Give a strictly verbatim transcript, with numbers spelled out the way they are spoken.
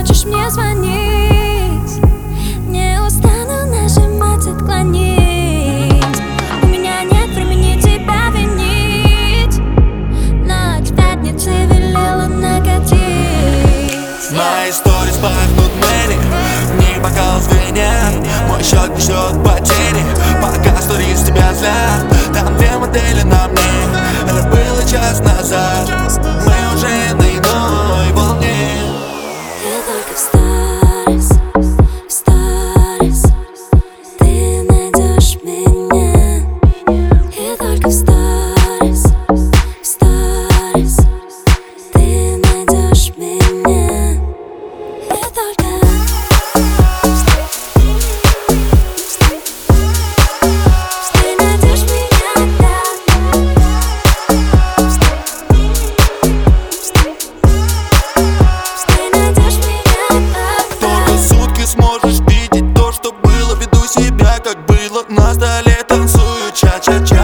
захочешь мне звонить, не устану нажимать отклонить. У меня нет времени тебя винить, но к пятнице велела накатить. Мои сторис пахнут Мэри, не бокал звенят, мой счет несет потери. Пока сторис тебя злят, там две модели на мне. Это было час назад, мы уже на иной волне. Я только в сторис, в сторис ты найдешь меня. Я только в сторис, в сторис ты найдешь меня. Я только ты найдешь меня, да. Ты найдешь меня, да. Только сутки сможешь видеть то, что было. Веду себя, как было на столе, танцую ча-ча-ча.